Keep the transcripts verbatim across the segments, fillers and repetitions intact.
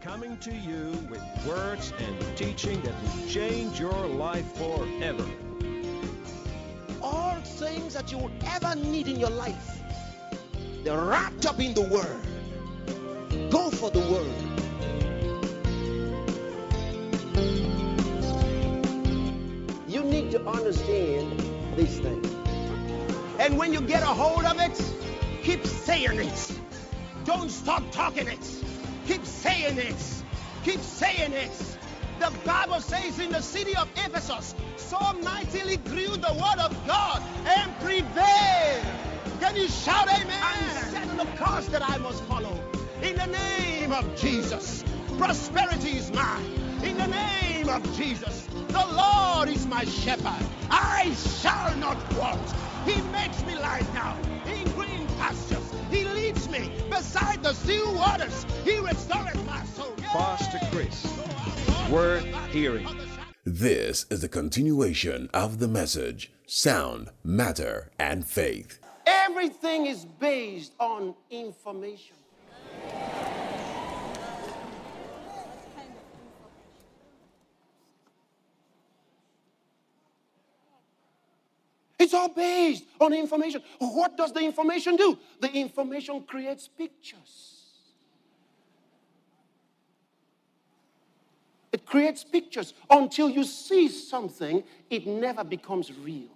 coming to you with words and teaching that will change your life forever. All things that you will ever need in your life, they're wrapped up in the Word. Go for the Word. You need to understand these things. And when you get a hold of it, keep saying it. Don't stop talking it. Keep saying it. Keep saying it. The Bible says in the city of Ephesus, so mightily grew the word of God and prevailed. Can you shout amen? I'm setting the course that I must follow. In the name of Jesus, prosperity is mine. In the name of Jesus, the Lord is my shepherd. I shall not want. He makes me lie down in green pastures. He leads me beside the still waters. He restores my soul. Pastor Chris, worth hearing. This is the continuation of the message, Sound, Matter, and Faith. Everything is based on information. It's all based on information. What does the information do? The information creates pictures. It creates pictures. Until you see something, it never becomes real.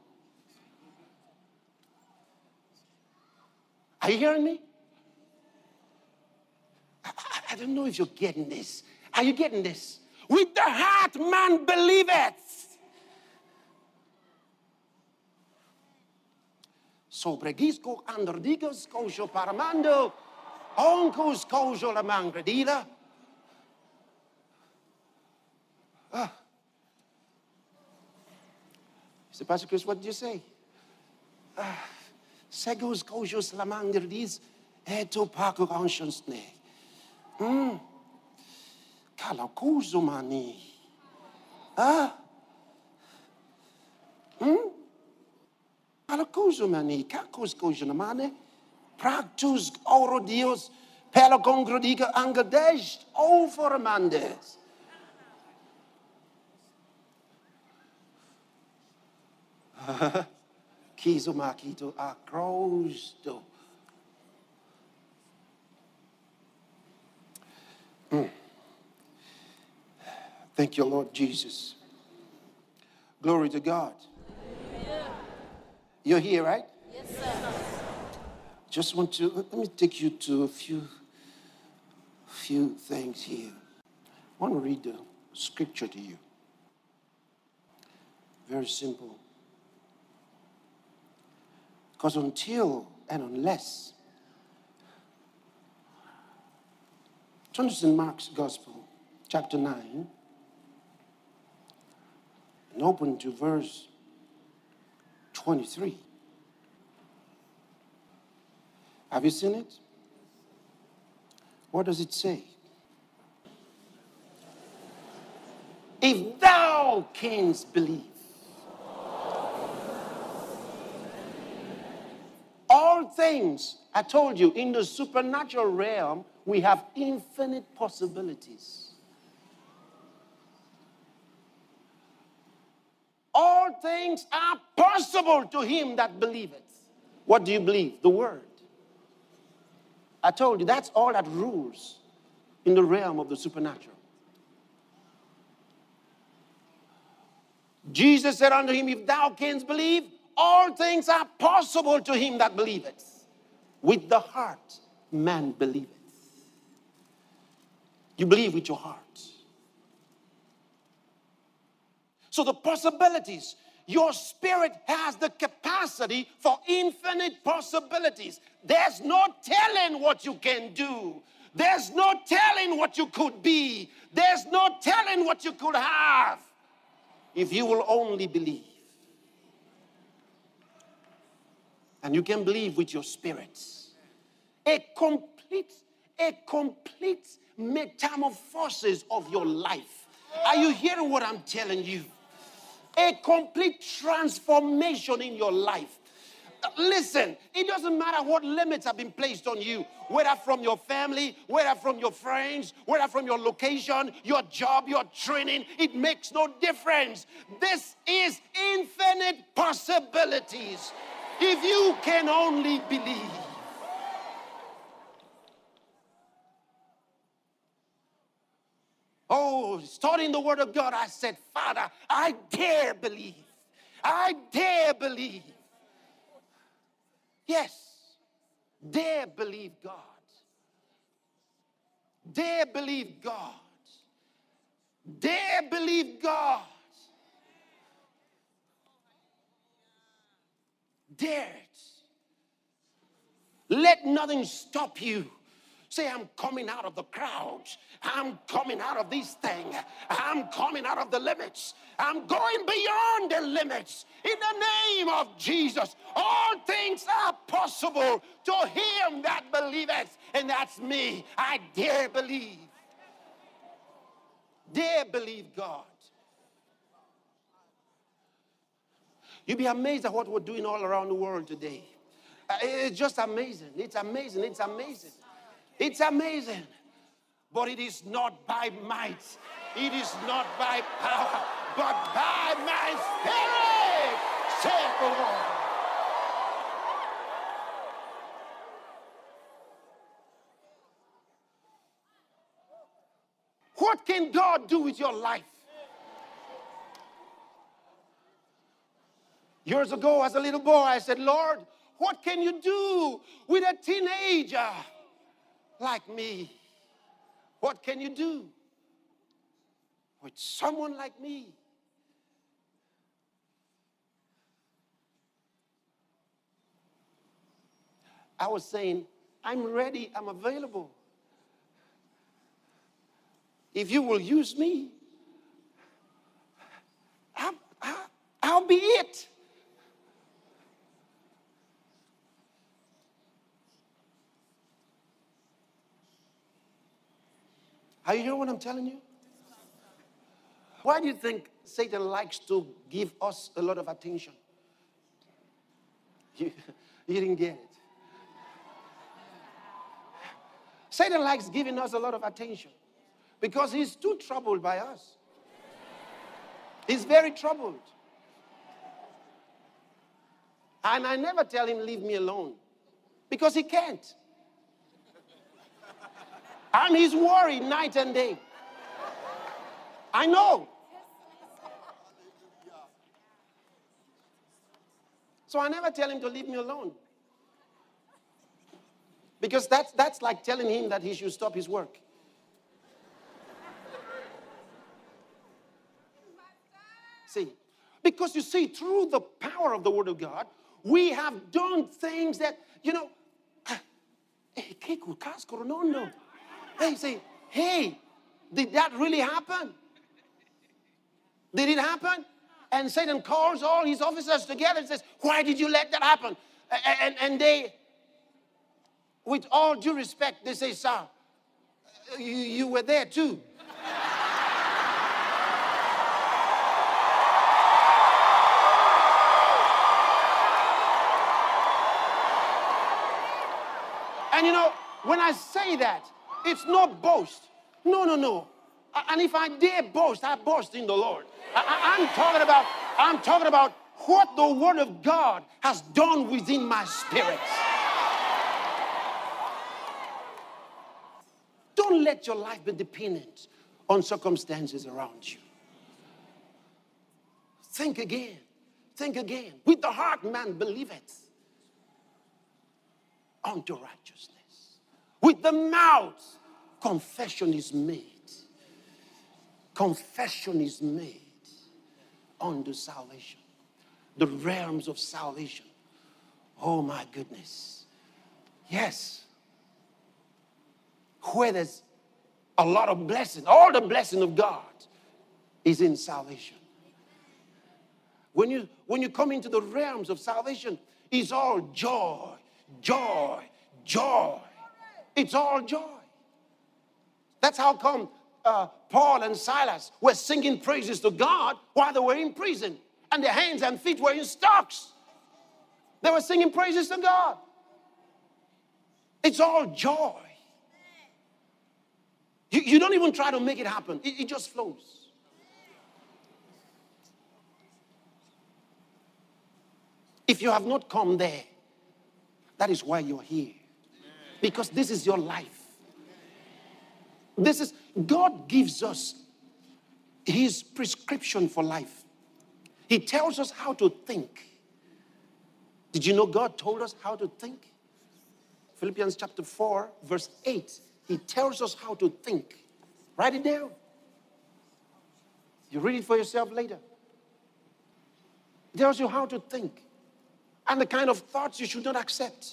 Are you hearing me? I, I, I don't know if you're getting this. Are you getting this? With the heart man believeth. Sobregisco andrdigos cojo paramando, oncos cojo la mangredila. Ah. Mister Pastor Chris, what did you say? Ah. Segos cojos la mangredis, eto paco conscience. Hmm. Calacuzo mani. Ah. Hmm. Alacuzumani, cacos cojunamane, practus oro dios, pelagongrodika angadest, overmandes. Kizomakito acrosto. Thank you, Lord Jesus. Glory to God. You're here, right? Yes, sir. Just want to, let me take you to a few, few things here. I want to read the scripture to you. Very simple. Because until and unless, turn to Saint Mark's Gospel, chapter nine, and open to verse twenty-three. Have you seen it? What does it say? If thou canst believe. All things, I told you, in the supernatural realm, we have infinite possibilities. All things are possible to him that believeth. What do you believe? The word. I told you, that's all that rules in the realm of the supernatural. Jesus said unto him, if thou canst believe, all things are possible to him that believeth. With the heart, man believeth. You believe with your heart. So the possibilities, your spirit has the capacity for infinite possibilities. There's no telling what you can do. There's no telling what you could be. There's no telling what you could have if you will only believe. And you can believe with your spirits. A complete, a complete metamorphosis of your life. Are you hearing what I'm telling you? A complete transformation in your life. Listen, it doesn't matter what limits have been placed on you, whether from your family, whether from your friends, whether from your location, your job, your training, it makes no difference. This is infinite possibilities if you can only believe. Oh, studying the Word of God, I said, Father, I dare believe. I dare believe. Yes, dare believe God. Dare believe God. Dare believe God. Dare it. Let nothing stop you. Say, I'm coming out of the crowd. I'm coming out of this thing. I'm coming out of the limits. I'm going beyond the limits. In the name of Jesus, all things are possible to him that believeth. And that's me. I dare believe. Dare believe God. You'll be amazed at what we're doing all around the world today. Uh, It's just amazing. It's amazing. It's amazing. It's amazing. But it is not by might. It is not by power. But by my spirit, saith the Lord. What can God do with your life? Years ago, as a little boy, I said, Lord, what can you do with a teenager like me? What can you do with someone like me? I was saying, I'm ready, I'm available. If you will use me, I'll, I'll, I'll be it. Are you hearing what I'm telling you? Why do you think Satan likes to give us a lot of attention? You, you didn't get it. Satan likes giving us a lot of attention because he's too troubled by us. He's very troubled. And I never tell him, leave me alone, because he can't. And he's worried night and day. I know. So I never tell him to leave me alone. Because that's, that's like telling him that he should stop his work. See, because you see, through the power of the Word of God, we have done things that, you know, hey, say, hey, did that really happen? Did it happen? And Satan calls all his officers together and says, why did you let that happen? And, and they, with all due respect, they say, sir, you, you were there too. And you know, when I say that, it's not boast. No, no, no. And if I dare boast, I boast in the Lord. I, I'm talking about, I'm talking about what the Word of God has done within my spirit. Don't let your life be dependent on circumstances around you. Think again. Think again. With the heart man believeth unto righteousness. With the mouth, confession is made. Confession is made unto salvation. The realms of salvation. Oh my goodness. Yes. Where there's a lot of blessing, all the blessing of God is in salvation. When you, when you come into the realms of salvation, it's all joy, joy, joy. It's all joy. That's how come uh, Paul and Silas were singing praises to God while they were in prison. And their hands and feet were in stocks. They were singing praises to God. It's all joy. You, you don't even try to make it happen. It, it just flows. If you have not come there, that is why you're here. Because this is your life. This is, God gives us his prescription for life. He tells us how to think. Did you know God told us how to think? Philippians chapter four, verse eight. He tells us how to think. Write it down. You read it for yourself later. It tells you how to think and the kind of thoughts you should not accept.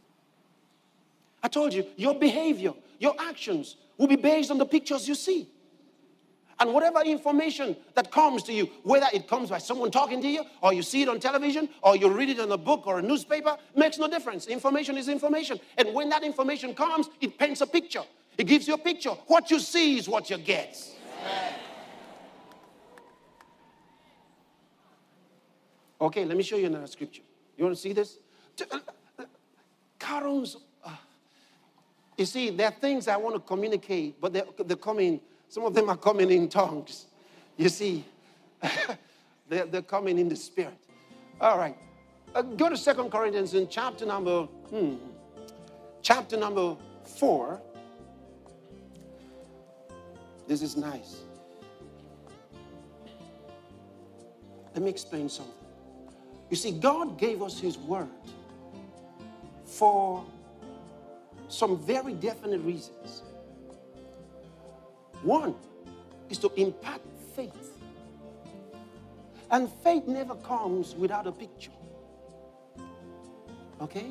I told you, your behavior, your actions will be based on the pictures you see. And whatever information that comes to you, whether it comes by someone talking to you, or you see it on television, or you read it in a book or a newspaper, makes no difference. Information is information. And when that information comes, it paints a picture. It gives you a picture. What you see is what you get. Amen. Okay, let me show you another scripture. You want to see this? Carols, uh, you see, there are things I want to communicate, but they're, they're coming. Some of them are coming in tongues. You see, they're, they're coming in the spirit. All right. Uh, go to Second Corinthians in chapter number, hmm, chapter number four. This is nice. Let me explain something. You see, God gave us his word for some very definite reasons. One is to impart faith. And faith never comes without a picture. Okay?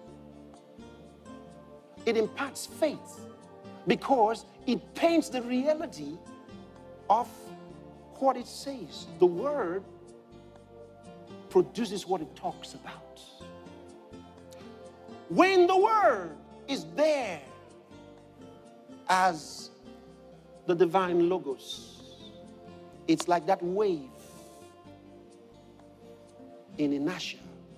It imparts faith because it paints the reality of what it says. The word produces what it talks about. When the word is there as the divine logos, it's like that wave in inertia.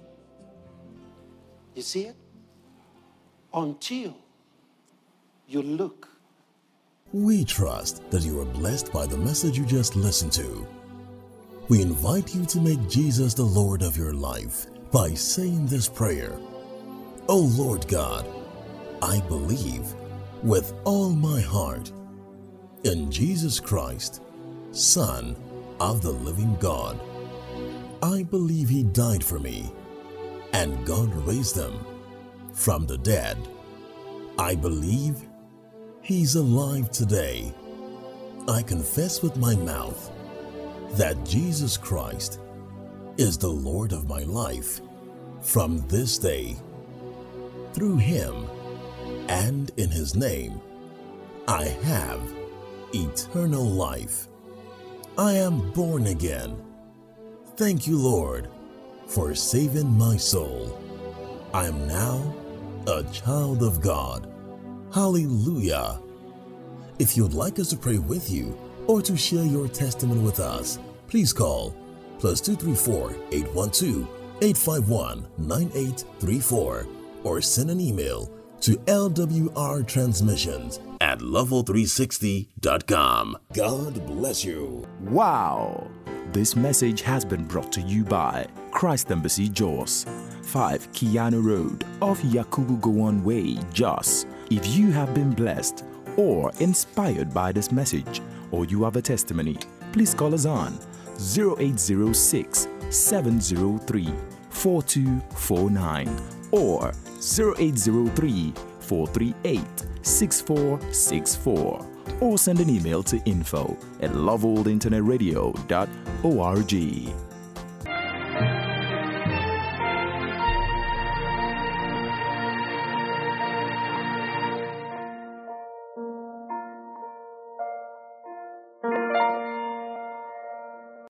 You see it? Until you look. We trust that you are blessed by the message you just listened to. We invite you to make Jesus the Lord of your life by saying this prayer. Oh Lord God, I believe with all my heart in Jesus Christ, Son of the living God. I believe he died for me and God raised him from the dead. I believe he's alive today. I confess with my mouth that Jesus Christ is the Lord of my life from this day. Through him and in his name, I have eternal life. I am born again. Thank you, Lord, for saving my soul. I am now a child of God. Hallelujah. If you'd like us to pray with you or to share your testimony with us, please call plus two three four, eight one two, eight five one, nine eight three four or send an email to L W R transmissions at level three sixty dot com. God bless you. Wow! This message has been brought to you by Christ Embassy Jos, five Kiano Road off Yakubu Gowon Way, Jos. If you have been blessed or inspired by this message, or you have a testimony, please call us on zero eight zero six, seven zero three, four two four nine or zero eight zero three, four three eight, six four six four or send an email to info at love old internet radio dot org.